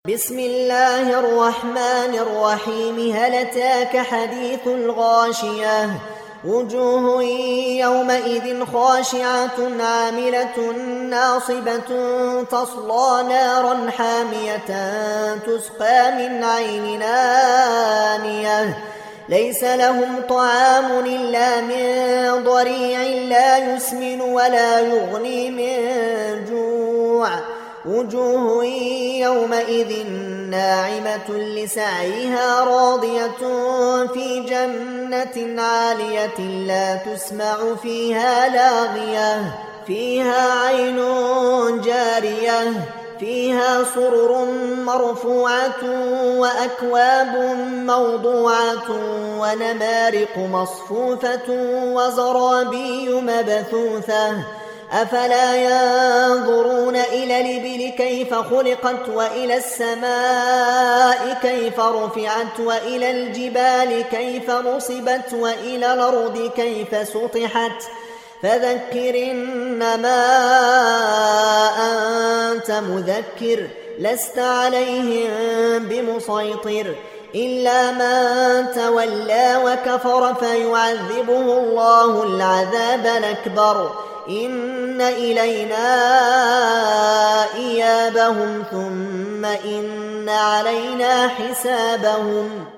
بسم الله الرحمن الرحيم. هل أتاك حديث الغاشية؟ وجوه يومئذ خاشعة عاملة ناصبة تصلى نارا حامية تسقى من عين آنية ليس لهم طعام إلا من ضريع لا يسمن ولا يغني من جوع. وجوه يومئذ ناعمة لسعيها راضية في جنة عالية لا تسمع فيها لاغية فيها عين جارية فيها سرر مرفوعة وأكواب موضوعة ونمارق مصفوفة وزرابي مبثوثة. أفلا ينظرون إلى الإبل كيف خلقت وإلى السماء كيف رفعت وإلى الجبال كيف نصبت وإلى الأرض كيف سطحت فذكر إنما أنت مذكر لست عليهم بمسيطر إلا من تولى وكفر فيعذبه الله العذاب الأكبر. إن إلينا إيابهم ثم إن علينا حسابهم.